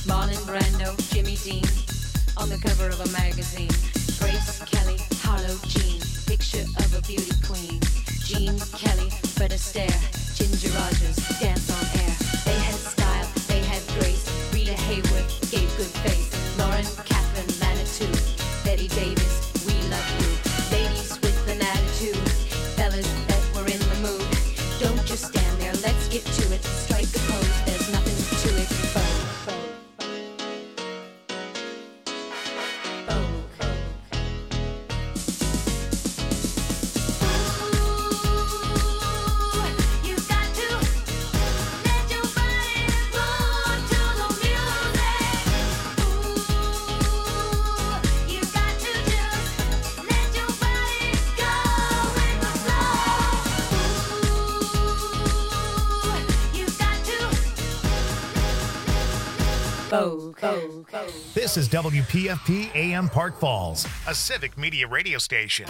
Marlon Brando, Jimmy Dean, on the cover of a magazine. Grace Kelly, Harlow Jean, picture of a beauty queen. Jean Kelly, Fred Astaire, Ginger Rogers, dance on air. They had style, they had grace. Rita Hayworth gave good face. Lauren, Catherine, Manitou, Betty Davis, we love you. Ladies with an attitude, fellas that were in the mood. Don't just stand there, let's get to it. Strike a pose, there's nothing to it. This is WPFP AM Park Falls, a civic media radio station.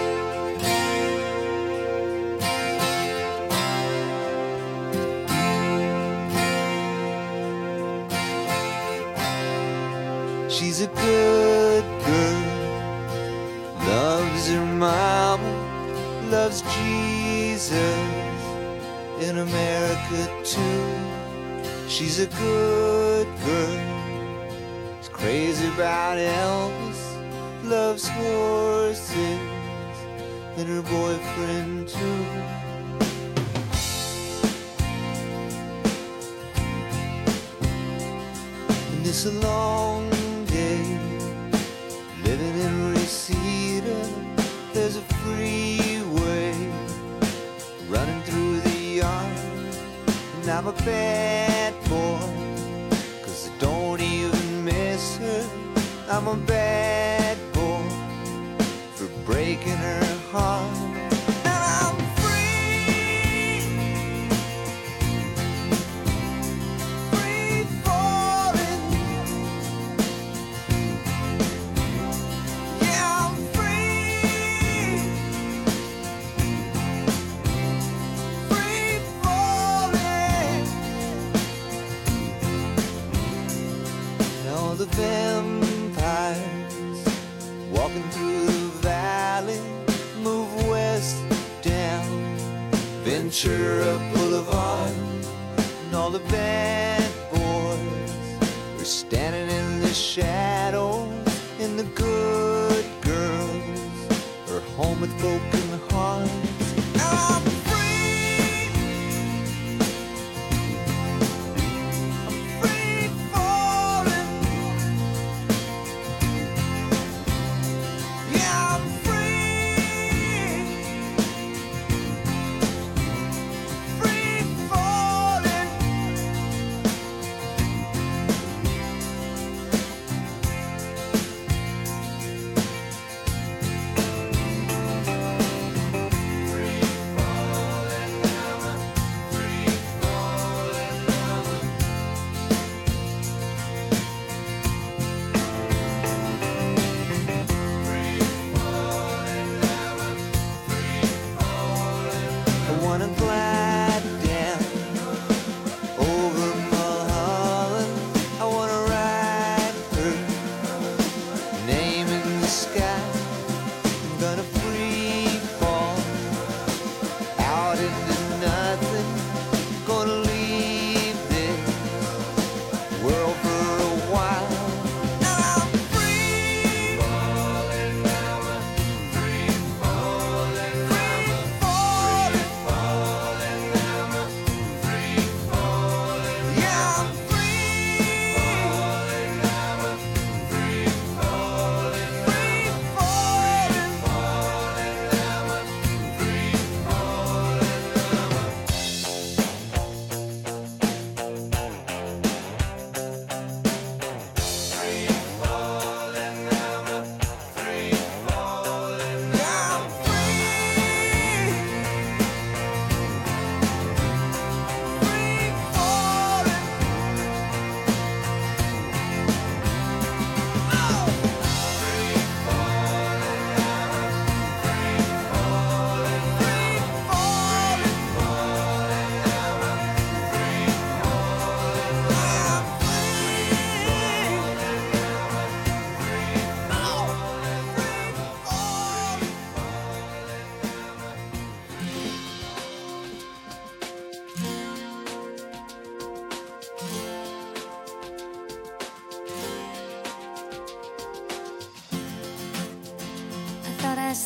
She's a good girl, loves her mama, loves Jesus, in America too. She's a good girl, she's crazy about Elvis, loves horses, and her boyfriend too. And it's a long day, living in Reseda. There's a freeway running through the yard, and I'm a bad boy, 'cause I don't even miss her. I'm a bad boy for breaking her heart. And I'm free, free falling. Yeah, I'm free, free falling. Now the vampires walking through the valley move west down Ventura Boulevard, and all the bad boys are standing in the shadows, and the good girls are home with broken hearts. Now I'm free, I'm free falling. Yeah, I'm free, free falling.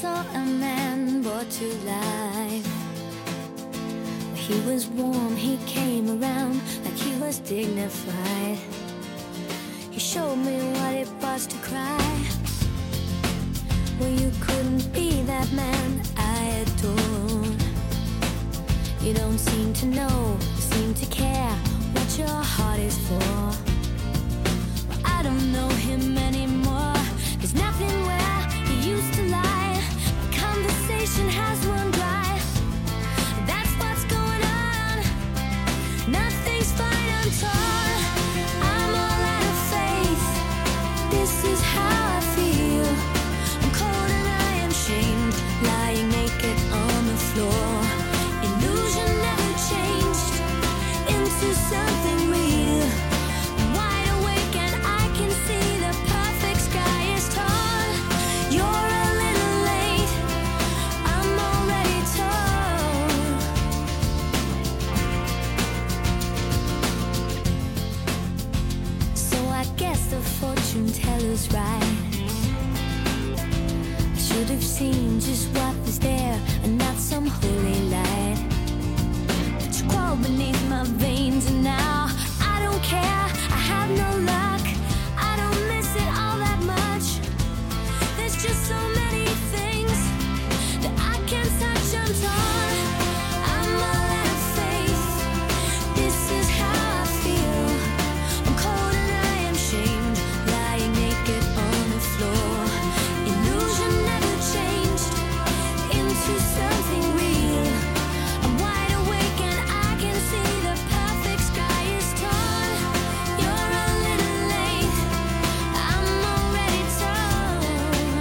saw a man brought to life. He was warm, he came around like he was dignified. He showed me what it was to cry. Well, you couldn't be that man I adored. You don't seem to know, seem to care what your heart is for. Well, I don't know him anymore. There's nothing where he used to lie. The conversation has run dry. That's what's going on. Nothing's fine, I'm torn. I'm all out of faith. This is how I feel. I'm cold and I am shamed, lying naked on the floor. Illusion never changed into something real. I'm wide awake and I can see the perfect sky is torn. You're a little late, I'm already torn. So I guess the fortune teller's right. I should have seen just what was there and not some holy light. But you crawl beneath my veins and now I don't care, I have no luck. I don't miss it all that much. There's just so many things that I can't touch, I'm torn. I'm all out of faith. This is how I feel. I'm cold and I am shamed, lying naked on the floor. Illusion never changed into something real. I'm wide awake and I can see the perfect sky is torn. You're a little late, I'm already torn.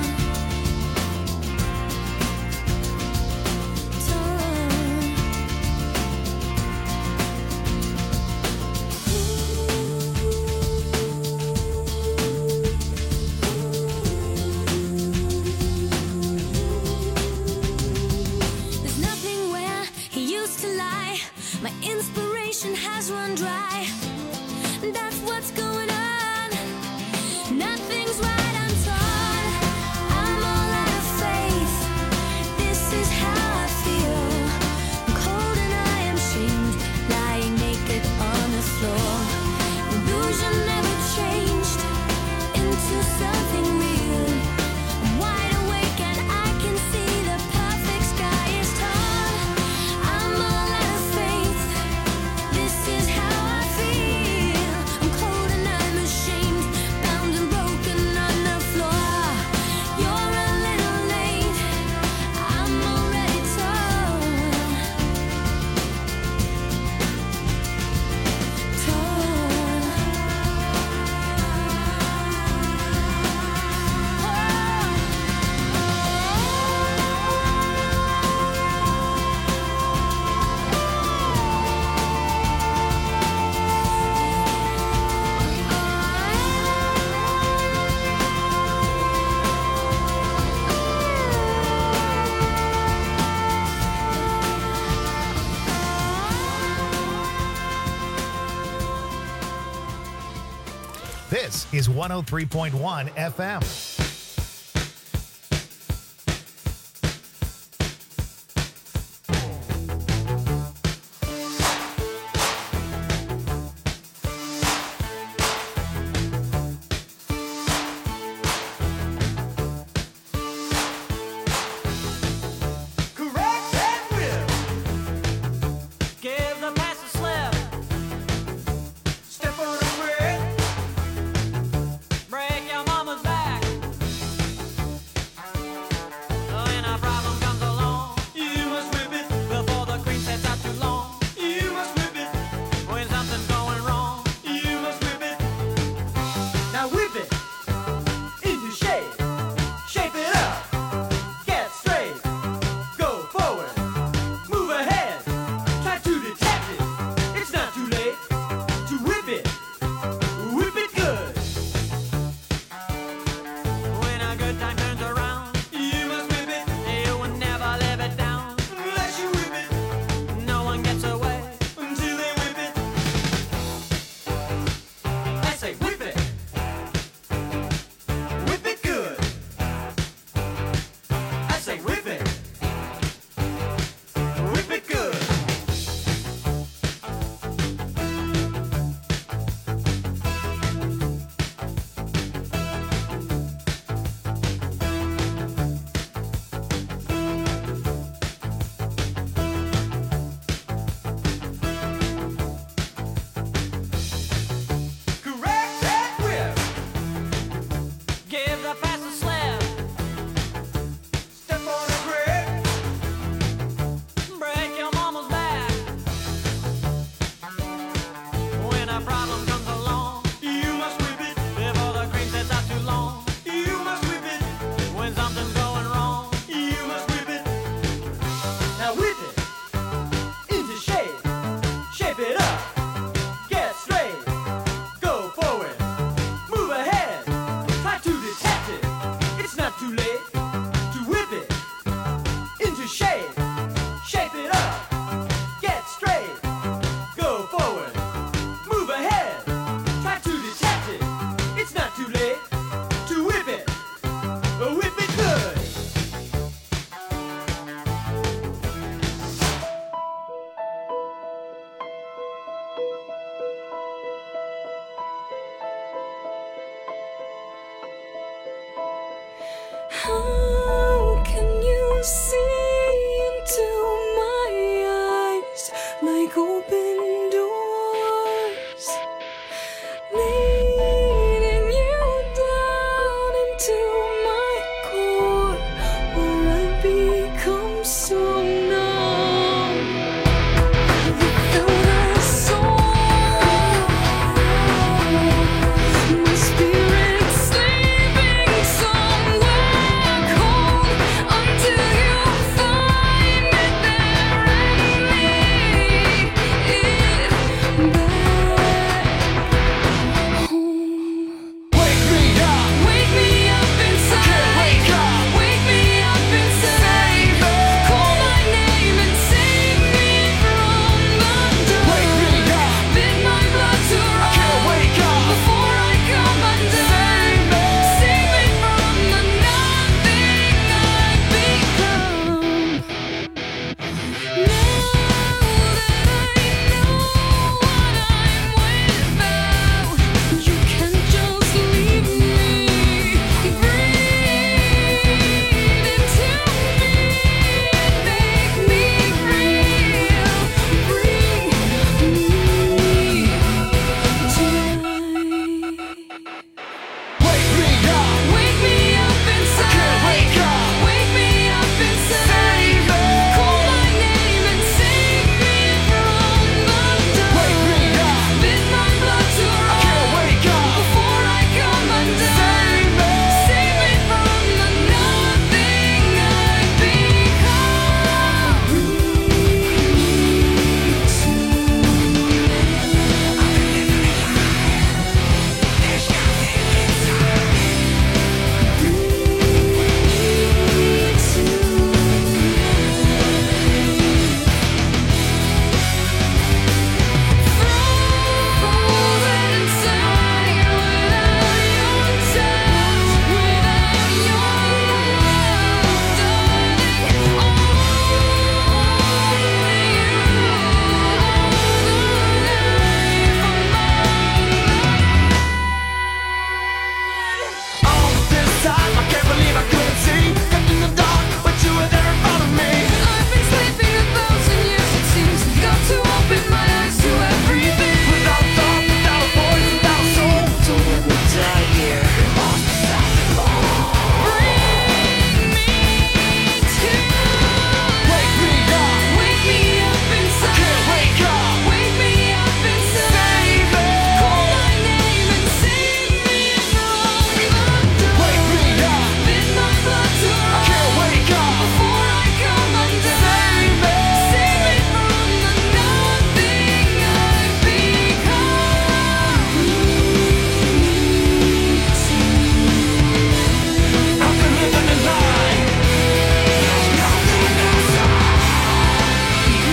There's nothing where he used to lie. My inspiration has run dry. That's what's going on. Nothing's right, I'm torn. I'm all out of faith. This is how I feel. I'm cold and I am shamed, lying naked on the floor. Illusion never changed into something real. I'm wide awake and I can see the perfect sky is torn. I'm all out of faith. This is how I feel. I'm cold and I'm ashamed, bound and broken on the floor. You're a little late, I'm already torn. This is 103.1 FM. Correct and whip. Give the pass a slip. Step on a brick. Break your mama's back. How can you see into my eyes like open doors, leading you down into my core, where I become so numb without a soul. My spirit's sleeping somewhere cold until you find me there and lead it back home. Wake me up. Wake me up inside. Can't wake up. Wake me up inside. Call my name and save me from the dark. Wake me up. Bid my blood to run Can't wake up. before I come undone. Save me from the nothing I've become. Now that I know what I'm without, you can't just leave me. Breathe into me, make me real. Bring me tonight. Wake me up. Wake me up inside. Can't wake up. Wake me up inside. Call my name and save me from the dark. Wake me up. Bid my blood to run Can't wake up. before I come undone. Save me from the nothing I've All this time, I can't believe I couldn't see. Kept in the dark, but you were there in front of me. I've been sleeping 1,000 years, it seems. Got to open my eyes to everything. Without a thought, without a voice, without a soul. So when we die here, lost without the law. Bring me to Wake me up. wake me up inside. Can't wake up. Wake me up inside. Call my name and save me from the dark. Wake me up. Bid my blood to run Can't wake up. before I come undone. Save me from the nothing I've become. I've been living a lie. There's nothing outside.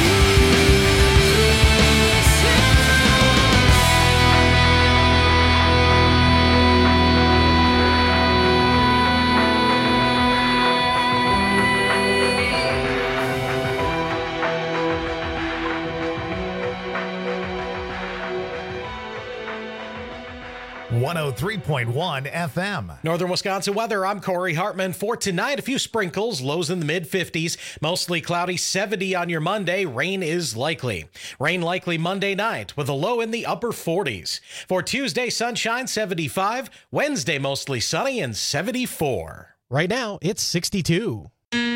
One 103.1 FM. Northern Wisconsin weather. I'm Corey Hartman. For tonight, a few sprinkles, lows in the mid 50s, mostly cloudy, 70 on your Monday. Rain is likely. Rain likely Monday night with a low in the upper 40s. For Tuesday, sunshine, 75. Wednesday, mostly sunny and 74. Right now, it's 62.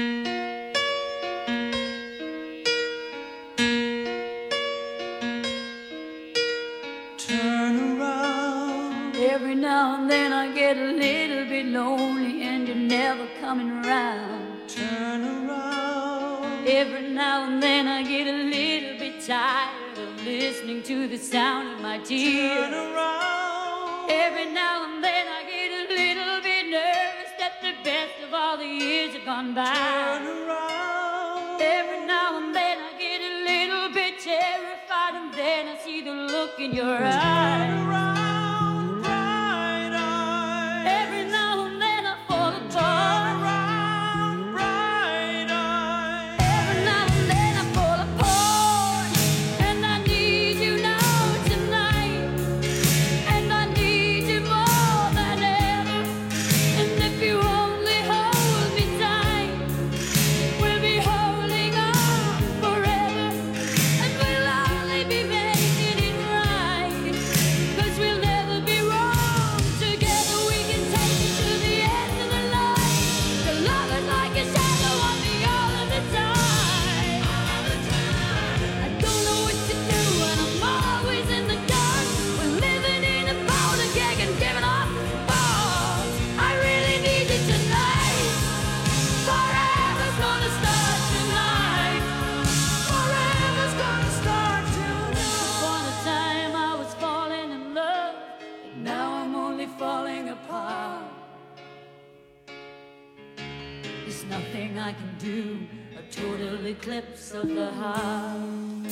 Turn around. Every now and then I get a little bit lonely and you're never coming around. Turn around. Every now and then I get a little bit tired of listening to the sound of my tears. Turn around. Every now and then I get a little bit nervous that the best of all the years have gone by. Turn around. Every now and then I get a little bit terrified and then I see the look in your eyes. Around, bright eyes. Every now and then I fall apart. Around, bright eyes. Every now and then I fall apart. And I need you now tonight. And I need you more than ever. And if you only hold only falling apart. There's nothing I can do, a total eclipse of the heart.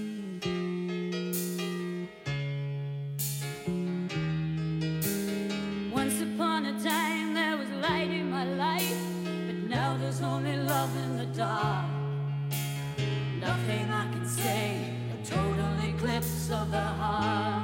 Once upon a time there was light in my life, but now there's only love in the dark. Nothing I can say, a total eclipse of the heart.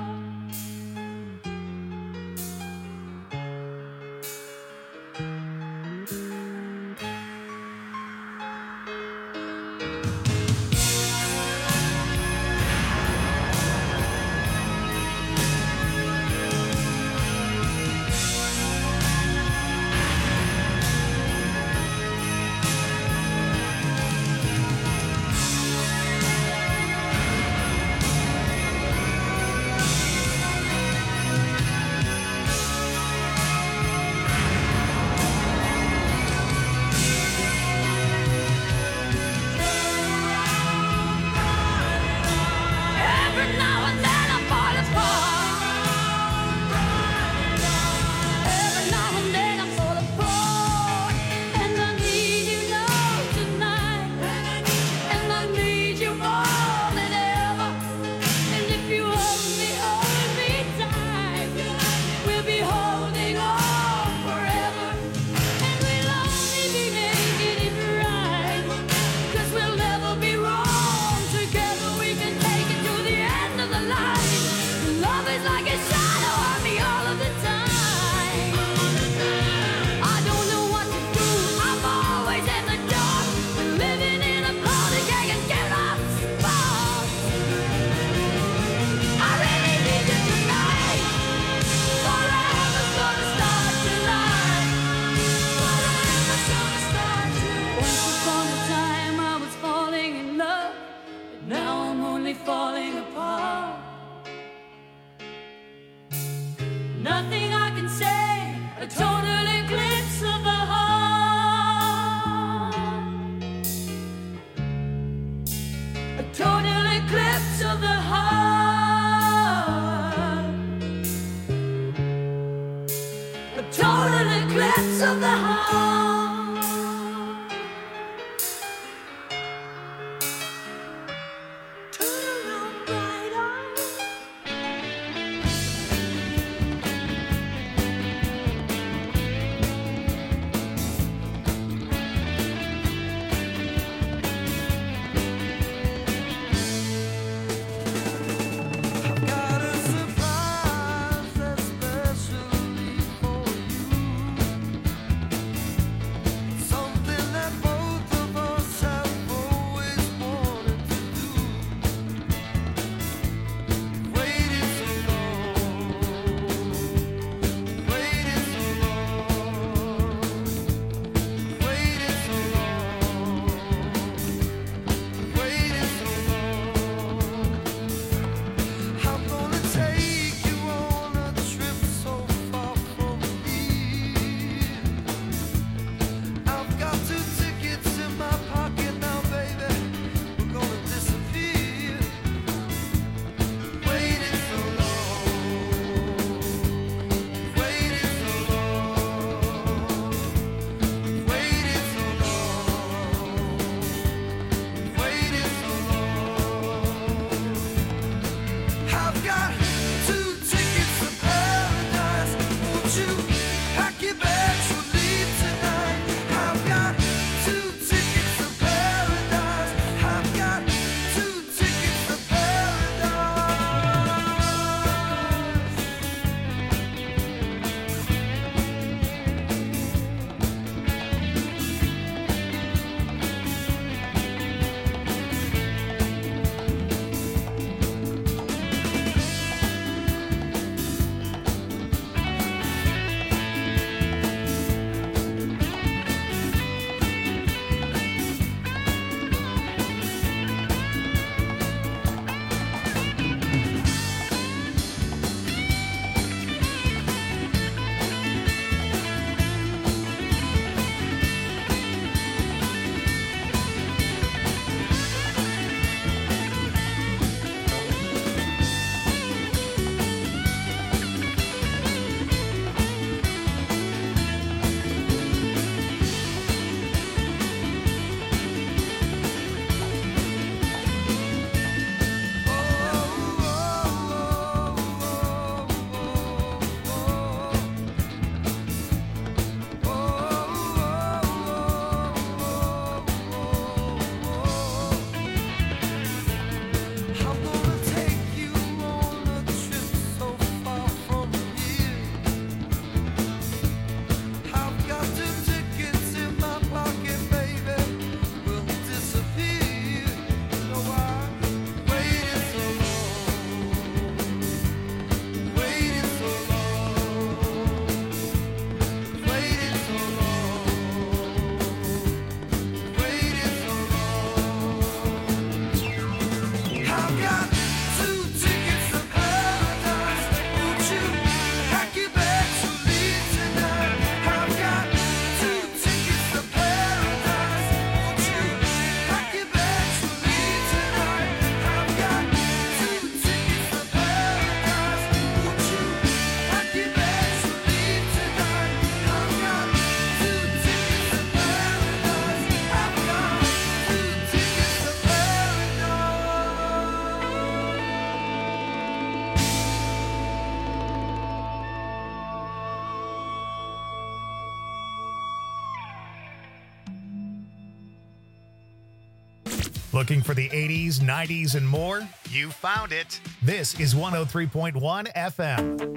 Falling apart. Nothing I can say, a total eclipse of the heart. A total eclipse of the heart. A total eclipse of the heart. Looking for the 80s, 90s, and more? You found it. This is 103.1 FM.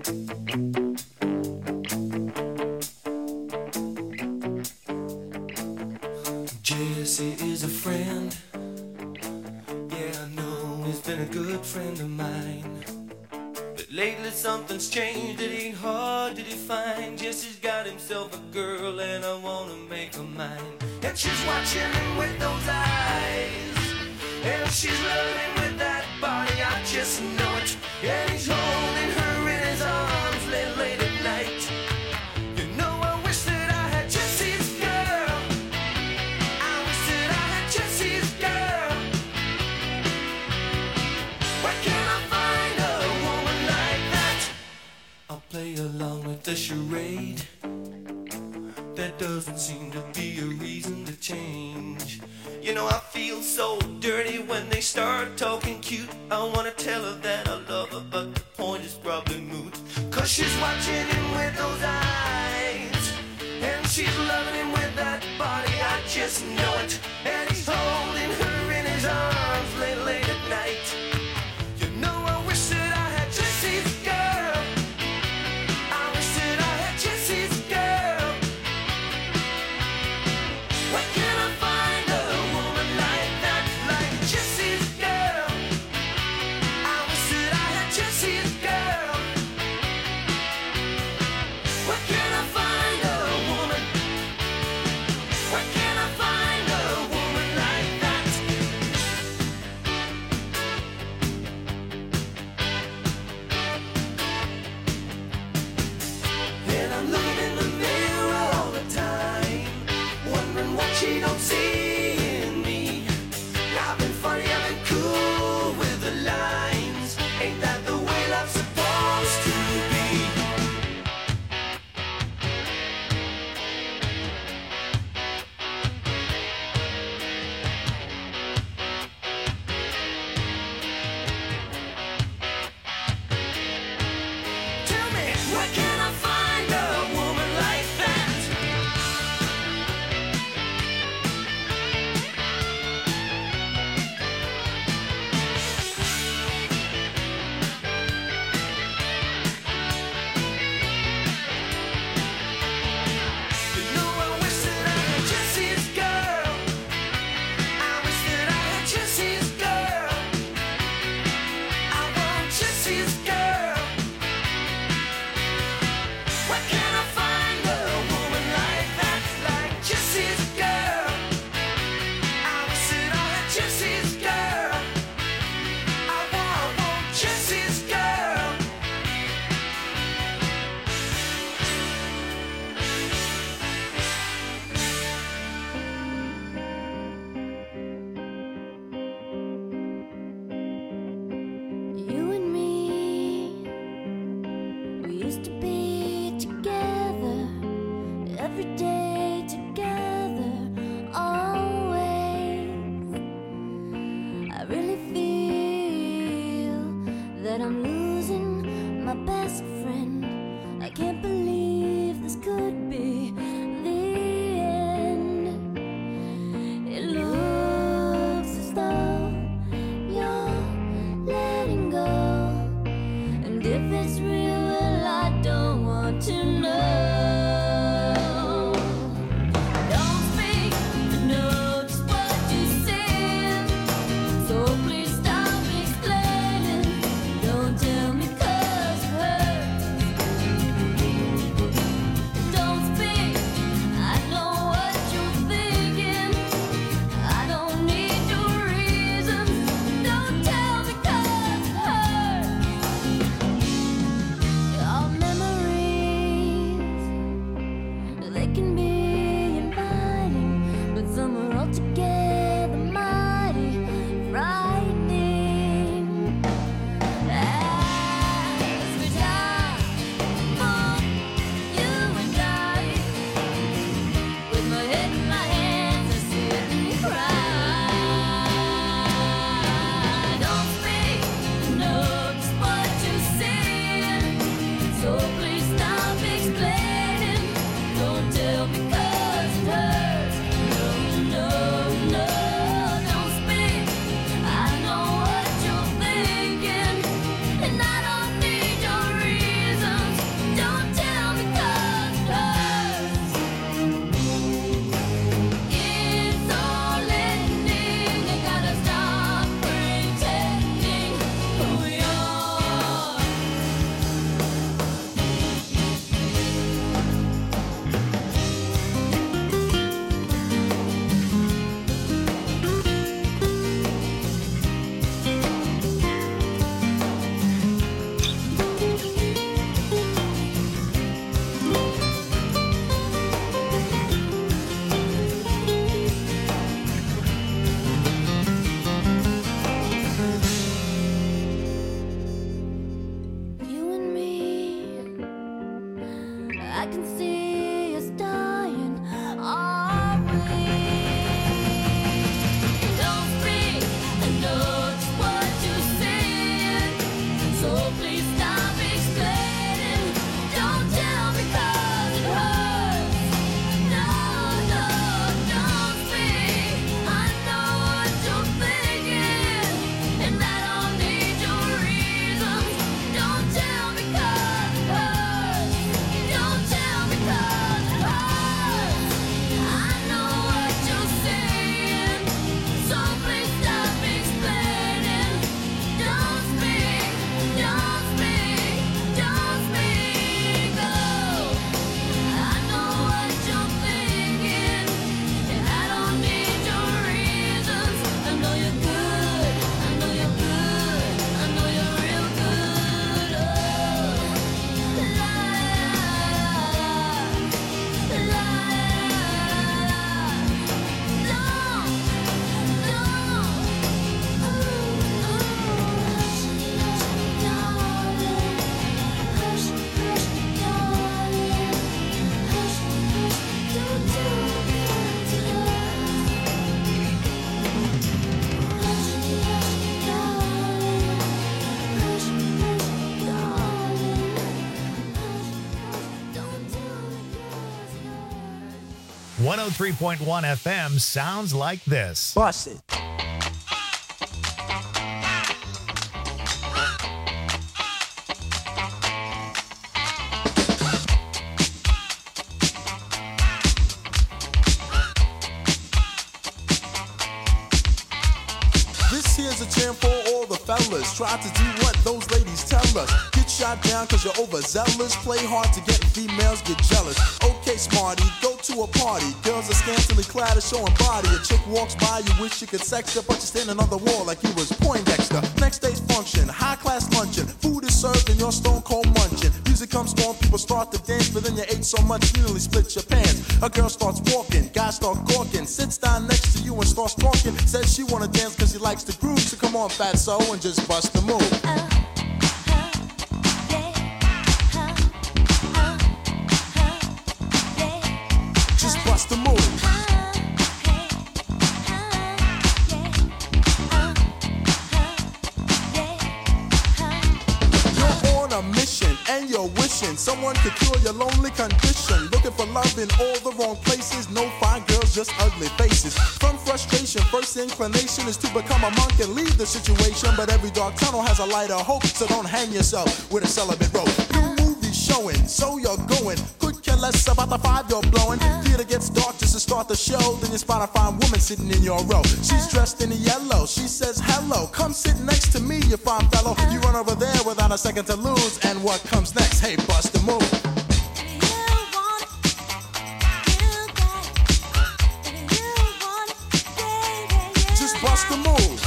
Jesse is a friend. Yeah, I know he's been a good friend of mine. But lately something's changed, it ain't hard to define. Jesse's got himself a girl and I wanna make her mine. And she's watching him with those eyes, and she's loving him with that body, I just know it. And he's holding her in his arms late at night. You know I wish that I had Jesse's girl. I wish that I had Jesse's girl. Where can I find a woman like that? I'll play along with the charade. There doesn't seem to be a reason to change. You know I feel so dirty when they start talking cute. I wanna tell her that I love her, but the point is probably moot. Cause she's watching him with those eyes, and she's loving him with that body, I just know it. And he's holding her in his arms late at night. You know I wish that I had Jesse's girl. I wish that I had Jesse's girl. Where can I find a woman like that, like Jesse's girl? I wish that I had Jesse's girl. Where can I find a woman? Where can I find a woman like that? And I'm looking in the mirror all the time, wondering what she don't see in me. I've been funny, I've been cool with the lines. Ain't that the way love's supposed to be? Tell me, where can I find a woman like that? You know I wish that I had Jesse's girl. I wish that I had Jesse's girl. I want Jesse's girl. Where can I find a woman like that, like Jesse's girl? I wish that I had Jesse's girl. I want Jesse's girl. You and me, we used to be together, every day together, always. I really feel that I'm losing my best friend. I can't believe this could be the end. It looks as though you're letting go, and if it's real, well, I don't want to know. Don't speak, I know just what you said, so please stop explaining. Don't tell me 'cause it hurts. Don't speak, I know what you're thinking. I don't need your reasons. Don't tell me 'cause it hurts. Our memories, they can be inviting, but some are altogether mighty frightening. As we die for you and I, with my head in my hands, I sit and cry. Don't speak, I know just what you're saying, so please stop explaining. Don't tell me can see us dying, are we? Don't speak, I know just what you're saying. So please stop explaining. Don't tell me 'cause it hurts. No, no, don't speak. I know what you're thinking, and I don't need your reasons. Don't tell me 'cause it hurts. Don't tell me 'cause it hurts. I know what you're saying, so please stop explaining. Don't speak, don't speak, don't speak. Oh, I know what you're thinking, and I don't need your reasons. I know you're good, I know you're good, I know you're real good. Oh, la la la. Don't 103.1 FM sounds like this. Bust it. This here's a jam for all the fellas. Try to do what those ladies tell us. Get shot down cause you're overzealous. Play hard to get, and females get jealous. Okay, smarty, go to a party. Girls are scantily clad and showing body. A chick walks by, you wish you could sex her, but you're standing on the wall like you was Poindexter. Next day's function, high class luncheon. Food is served and you're stone cold munching. Music comes on, people start to dance, but then you ate so much you nearly split your pants. A girl starts walking, guys start gawking, sits down next to you and starts talking. Says she wanna dance cause she likes the groove, so come on fatso and just bust the move. Just bust the move. You're on a mission and you're wishing someone could cure your lonely condition. Looking for love in all the wrong places. No fine girls, just ugly faces. From frustration, first inclination is to become a monk and leave the situation. But every dark tunnel has a light of hope, so don't hang yourself with a celibate rope. New movies showing, so you're going. Could care less about the five you're blowing. Theater gets dark just to start the show. Then you spot a fine woman sitting in your row. She's dressed in yellow. She says hello. Come sit next to me, you fine fellow. You run over there without a second to lose. And what comes next? Hey, bust the move. Just bust the move.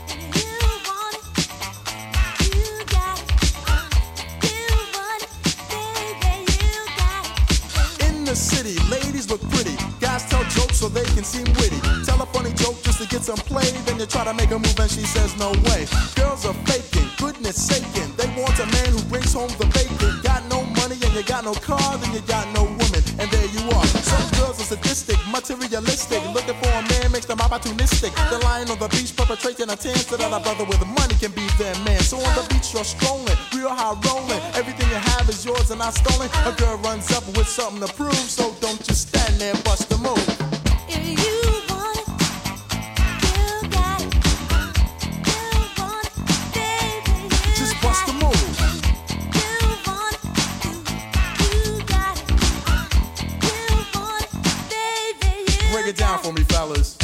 In the city, ladies look pretty. Guys tell jokes so they can seem witty. Tell a funny joke just to get some play. Then you try to make a move and she says no way. Girls are faking, goodness saking. They want a man who brings home the bacon. Got no money and you got no car, then you got no woman. And there you are. Some girls are sadistic, materialistic. Looking for a man makes them opportunistic. They're lying on the beach perpetrating a tan so that a brother with money can be their man. So on the beach you're strolling, real high rolling. Everything you have is yours and not stolen. A girl runs up with something to prove, so don't just stand there, bust the move. Just bust the move. Break it down for me, fellas.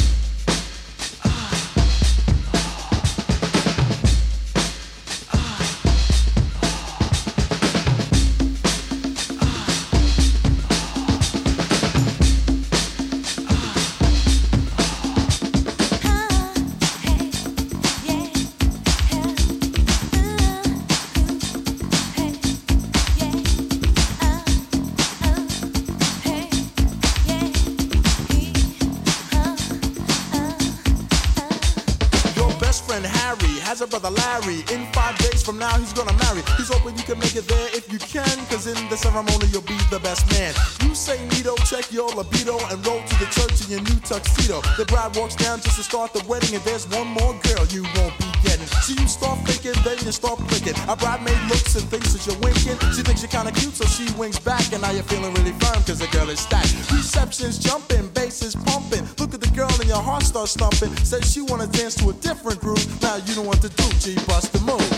has a brother Larry. In 5 days from now, he's gonna marry. He's hoping you can make it there if you can, cause in the ceremony, you'll be the best man. You say neato, check your libido, and roll to the church in your new tuxedo. The bride walks down just to start the wedding, and there's one more girl you won't be getting. So you start thinking, then you start blinking. A bridemaid looks and thinks that you're winking. She thinks you're kinda cute, so she winks back, and now you're feeling really firm, cause the girl is stacked. Reception's jumping, bass is pumping. Look at the girl and your heart starts thumping. Says she wanna dance to a different groove. Now you know what to do, G, bust the move.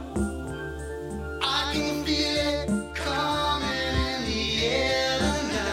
I can feel it coming in the air tonight.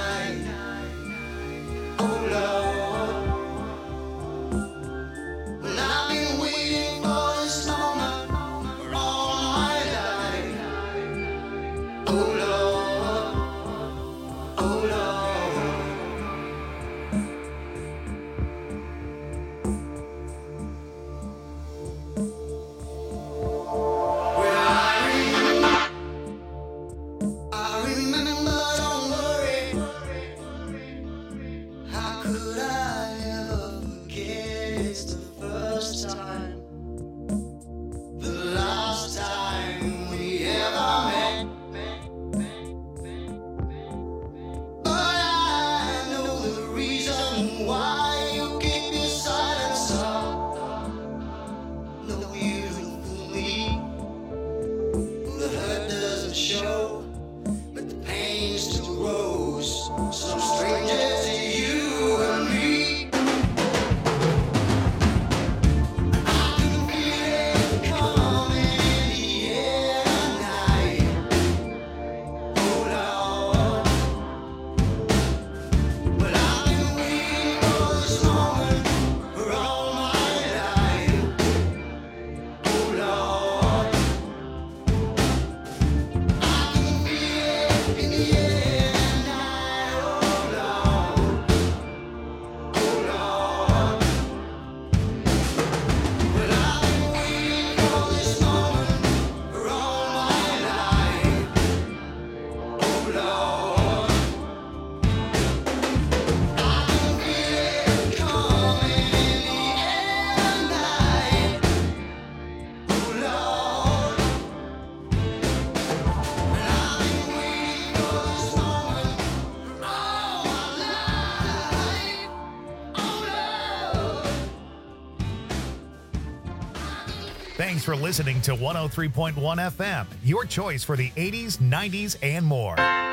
Thanks for listening to 103.1 FM, your choice for the 80s, 90s, and more.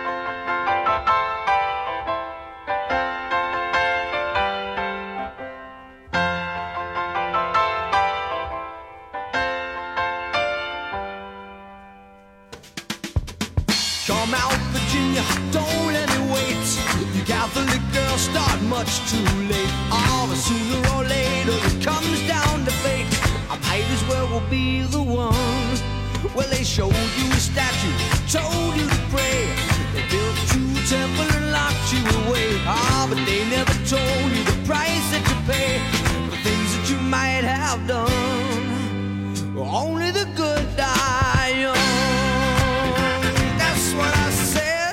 Come out, Virginia, don't let me wait. You Catholic girls start much too late. Oh, but sooner or later it comes down to fate. I might as well be the one. Well, they showed you a statue, told you to pray. They built you a temple and locked you away. Ah, but they never told you the price that you pay for things that you might have done. Only the good die young. That's what I said.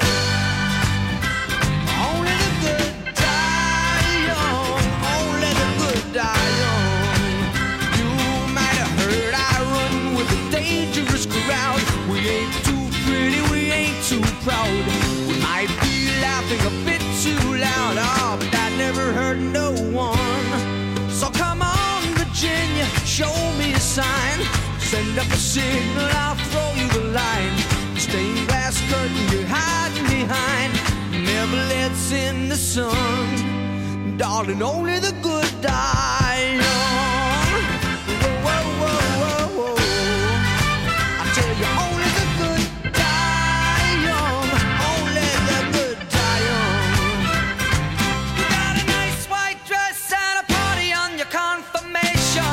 Only the good die young. Only the good die young. You might have heard I run with a dangerous crowd. We ain't too pretty, we ain't too proud. We might be laughing a bit too loud. Oh, but that never hurt no one. So come on, Virginia, show me a sign. Send up a signal, I'll throw you the line. Stained glass curtain you're hiding behind never lets in the sun. Darling, only the good die young. Whoa, whoa, whoa, whoa, whoa. I tell you, only the good die young. Only the good die young. You got a nice white dress and a party on your confirmation.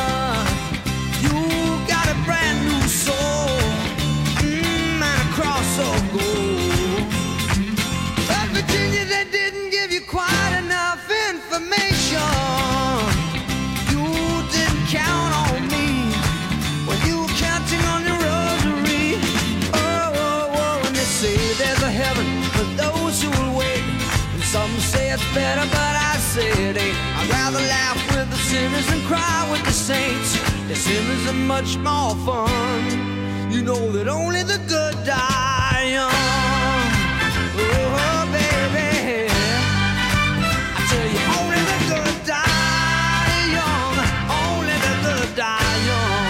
You got a brand new soul. Cross of gold. But Virginia, they didn't give you quite enough information. You didn't count on me when you were counting on your rosary. Oh, oh, oh, and they say there's a heaven for those who will wait. And some say it's better, but I say it ain't. I'd rather laugh with the sinners than cry with the saints. The sinners are much more fun. You know that only the good die young. Oh, baby, I tell you, only the good die young. Only the good die young.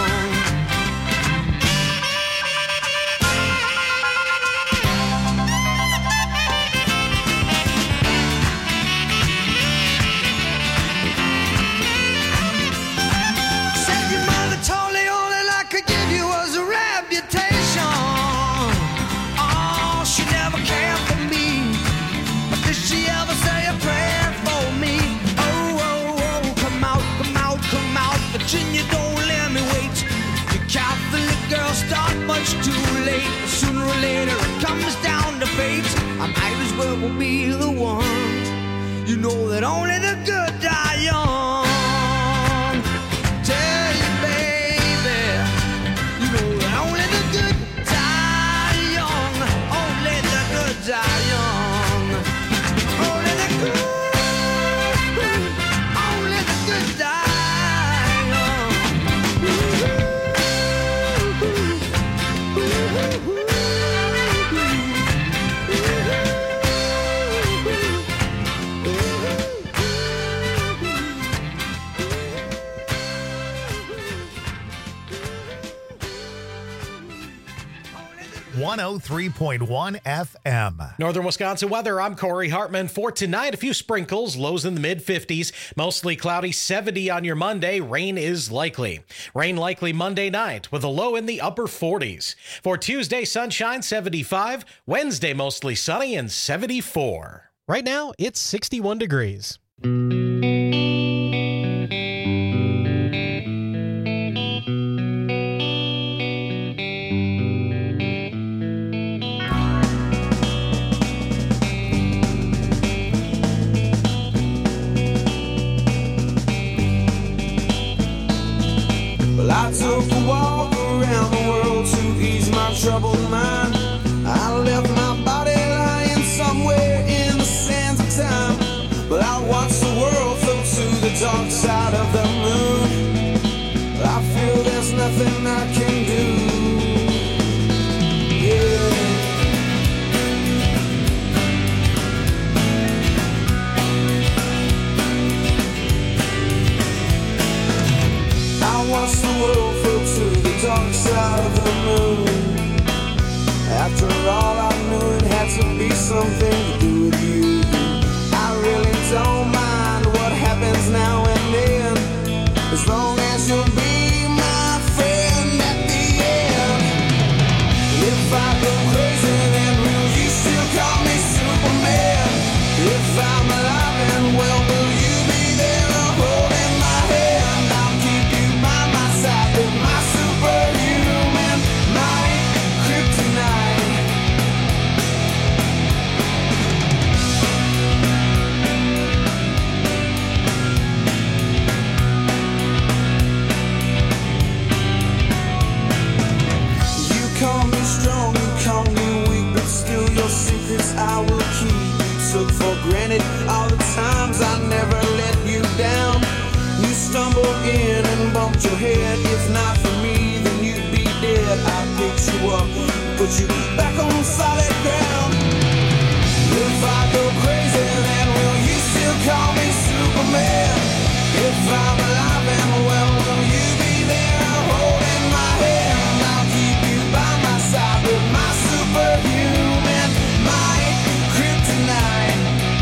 Said your mother told me all that I could give you was a reputation. Oh, she never cared for me. But did she ever say a prayer for me? Oh, oh, oh, come out, come out, come out. Virginia, don't let me wait. You Catholic girls start much too late. Sooner or later it comes down to fate. I might as well be the one. You know that only the good die young. Tell you, baby, you know that only the good die young. Only the good die young. Only the good, only the good die young. One 103.1 FM. Northern Wisconsin weather, I'm Corey Hartman. For tonight, a few sprinkles, lows in the mid-50s, mostly cloudy, 70 on your Monday. Rain is likely. Rain likely Monday night with a low in the upper 40s. For Tuesday, sunshine, 75. Wednesday, mostly sunny and 74. Right now, it's 61 degrees. I took a walk around the world to ease my troubled mind. I left my body lying somewhere in the sands of time. But I watched the world float to the dark side of the moon. I feel there's nothing I can do. I watched the world float something to do with you. I really don't mind what happens now and then, as long as you'll be my friend at the end. If I go crazy, then will you still call me Superman? If I'm alive and well, will you be there holding my hand? I'll keep you by my side with my superhuman, my kryptonite. You call me strong, you call me weak, but still your secrets I will keep. You took for granted all the times I never let you down. You stumbled in and bumped your head. If not for me, then you'd be dead. I picked you up, put you back on solid ground. If I go crazy, then will you still call me Superman? If I'm alive and well, will you be there holding my hand? I'll keep you by my side with my superhuman, my kryptonite.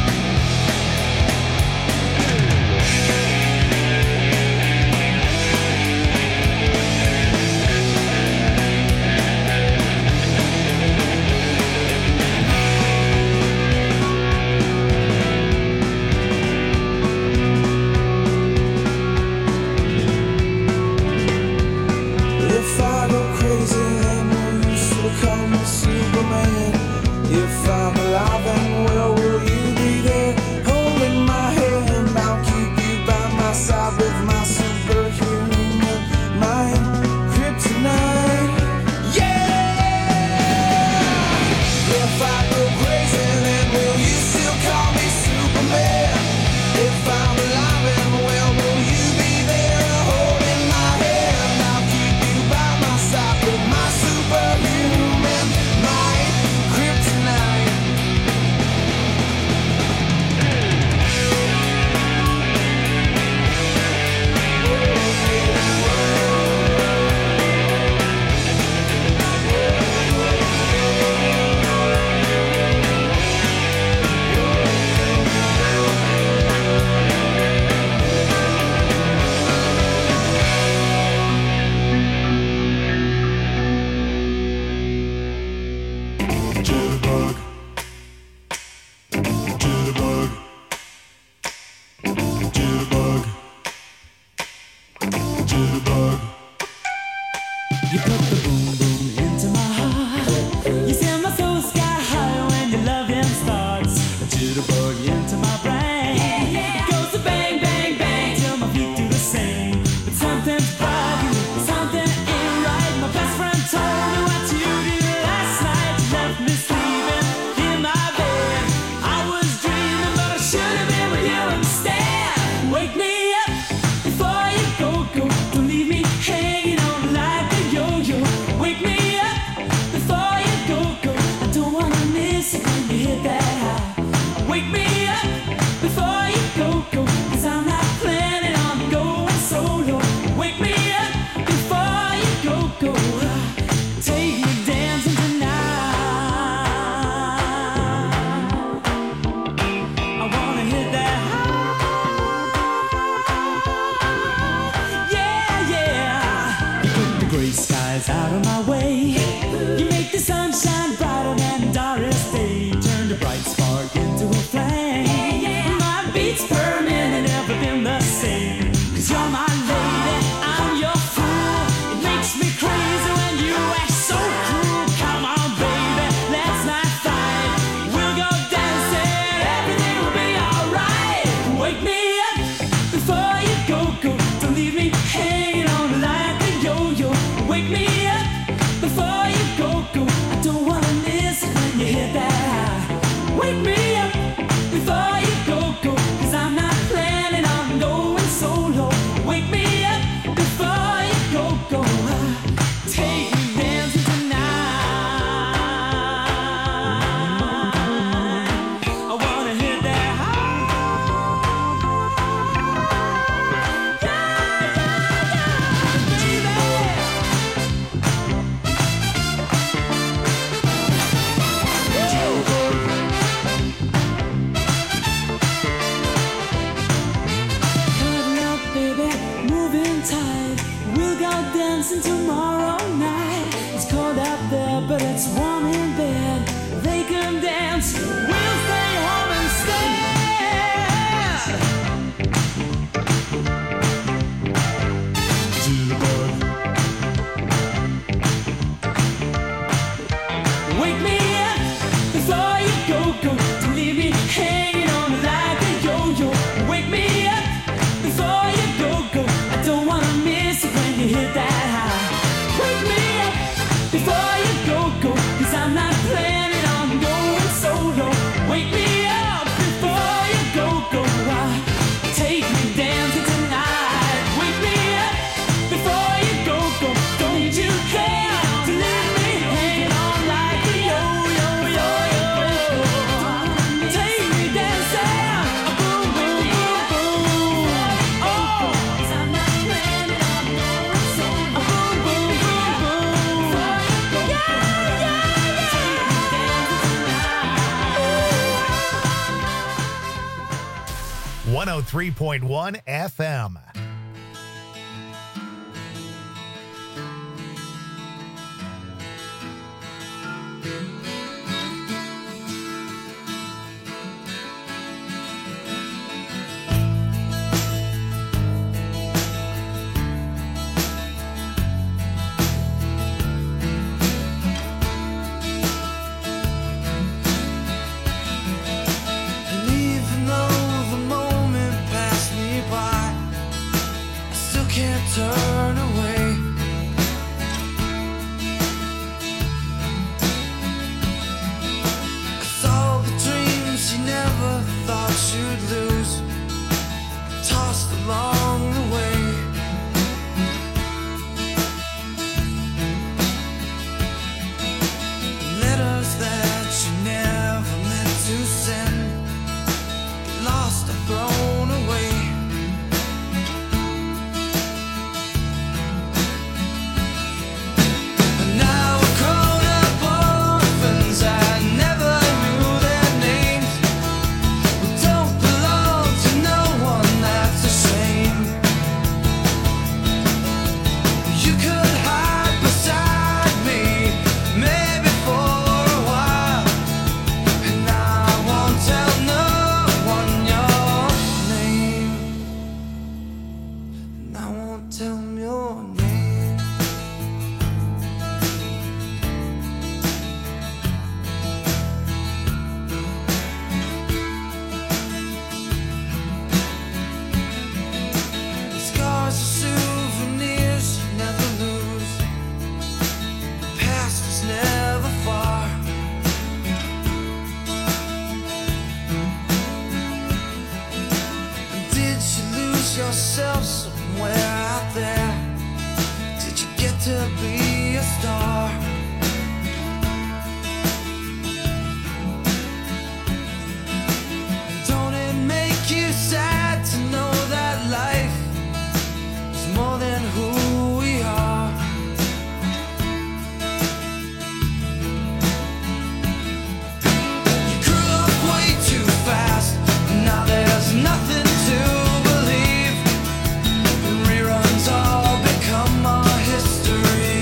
If I go crazy, then will you still call me Superman? If I'm alive and well, will you be there holding my hand? I'll keep you by my side with my superhuman, my kryptonite. Yeah! If I go crazy, then will you still call me Superman? If I'm alive and well, will you be there holding my hand? I'll keep you by my side with my superhuman, my kryptonite. Jitterbug. Jitterbug. Jitterbug. Jitterbug. You put the boom boom into my heart. You send my soul sky high when your loving starts. A jitterbug into my brain. It goes to bang bang bang till my feet do the same. But something's bugging, something ain't right. My best friend told me what you did last night. You left me sleeping in my bed. I was dreaming, but I should have been with you instead. Wake me up before you go. Don't leave me hanging on like a yo-yo. Wake me up before you go. I don't wanna miss it when you hit that high. Wake me up before you go. 'Cause I'm not planning on going solo. Wake me up before you go. Take me dancing tonight. I wanna hit that high. Yeah, yeah. You put the gray skies out of my way. You make the sunshine brighter than Doris Day. Turn the bright spark into a flame. My beats per minute never been the same. 'Cause you're my lady, I'm your fool. It makes me crazy when you act so cruel. Come on, baby, let's not fight. We'll go dancing, everything will be alright. Wake me up before you go. Don't leave me hanging on like a yo-yo. Wake me up before you go. I don't wanna miss it when you hit that high. Wake me up before you go. 'Cause I'm not planning on going solo. Wake me up before you go. Take me dancing tonight. I wanna hit that high. Yeah, yeah, yeah, baby. 103.1 FM. And even though the moment passed me by, I still can't turn away. 'Cause all the dreams you never thought you'd lose, tossed along the way. Letters that you never meant to send, get lost or thrown away. And now we're grown up orphans, I never knew their names. We don't belong to no one, that's a shame. You could hide beside me, maybe for a while, and I won't tell no one your name. And I won't tell 'em your name. The scars are souvenirs you never lose. The past is never far. Did you lose yourself somewhere out there? Did you get to be a star? Don't it make you sad to know that life is more than who we are? You grew up way too fast, now there's nothing to believe. The reruns all become our history.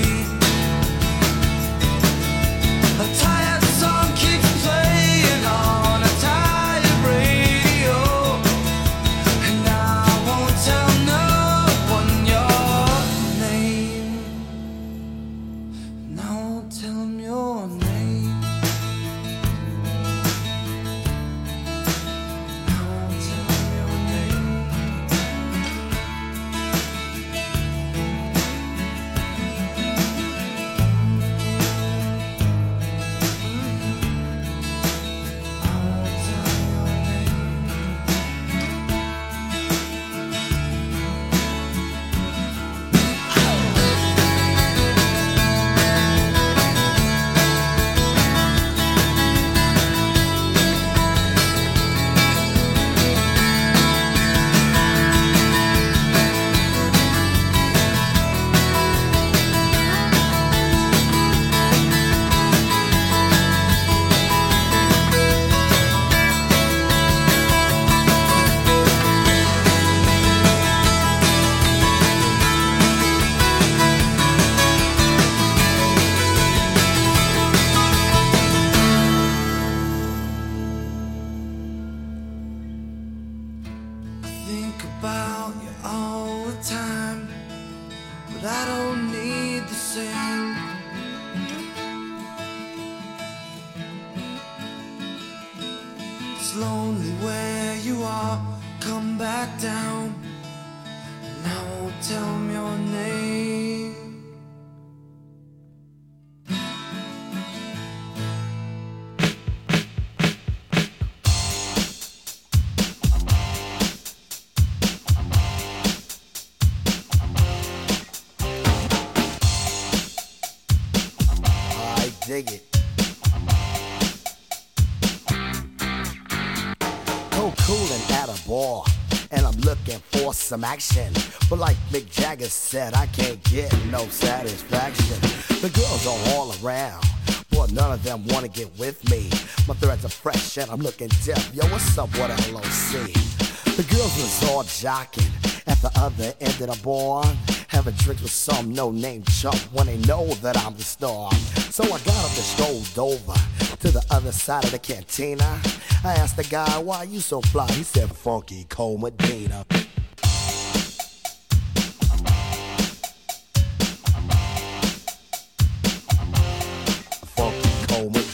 A tired song keeps playing on a tired radio, and I won't tell no one your name. And I won't tell 'em your name. I won't tell 'em your name. I won't tell 'em your name. Think about you all the time, but I don't need the same. It's lonely where you are, come back down, and I won't tell 'em your name. I dig it. So cool and at a bar, and I'm looking for some action. But like Mick Jagger said, I can't get no satisfaction. The girls are all around, but none of them wanna get with me. My threads are fresh and I'm looking deaf. Yo, what's up with LOC? The girls was all jocking at the other end of the bar, having drinks with some no-name chump when they know that I'm the star. So I got up and strolled over to the other side of the cantina. I asked the guy, why you so fly? He said, Funky Cole Medina. Funky Cole Medina.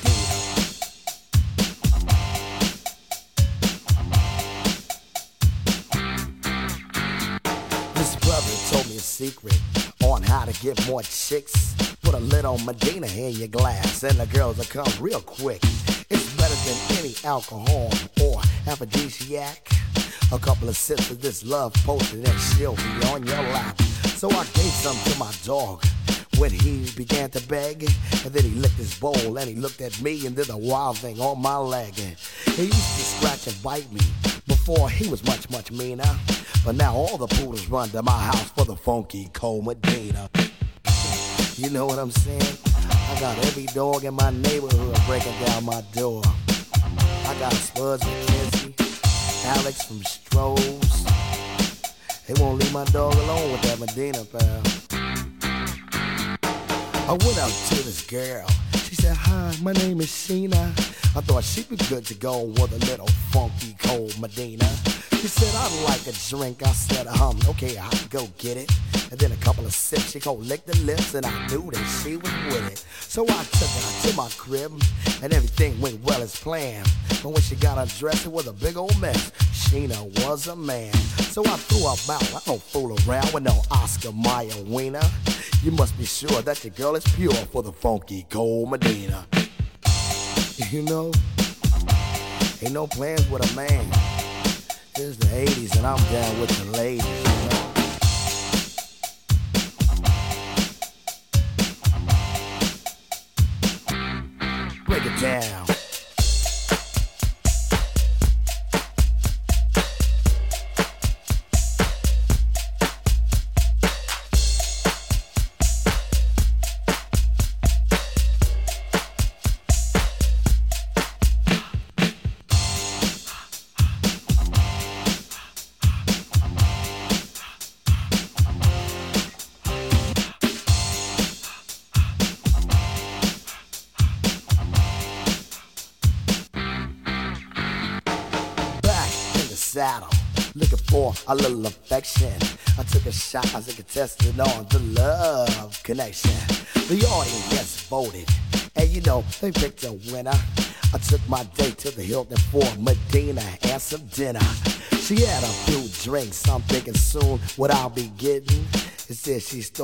This brother told me a secret on how to get more chicks. Put a little Medina in your glass and the girls will come real quick. It's better than any alcohol or aphrodisiac. A couple of sips of this love potion and she'll be on your lap. So I gave some to my dog when he began to beg. And then he licked his bowl and he looked at me and did a wild thing on my leg. And he used to scratch and bite me before he was much, much meaner. But now all the poodles run to my house for the Funky Cole Medina. You know what I'm saying? I got every dog in my neighborhood breaking down my door. I got Spuds McKenzie, Alex from Strohs. They won't leave my dog alone with that Medina, pal. I went out to this girl. She said, hi, my name is Sheena. I thought she'd be good to go with a little Funky Cole Medina. She said, I'd like a drink. I said, okay, I'll go get it. And then a couple of sips, she gon' lick the lips, and I knew that she was with it. So I took her to my crib, and everything went well as planned. But when she got undressed, it was a big old mess. Sheena was a man. So I threw her out. I don't fool around with no Oscar Mayer wiener. You must be sure that your girl is pure for the Funky Cole Medina. You know, ain't no plans with a man. It's the 80s and I'm down with the ladies, you know. Break it down. Saddle, looking for a little affection. I took a shot as a contestant on the love connection. The audience just voted, and you know they picked a winner. I took my date to the Hilton for Medina and some dinner. She had a few drinks, I'm thinking soon what I'll be getting. It said she's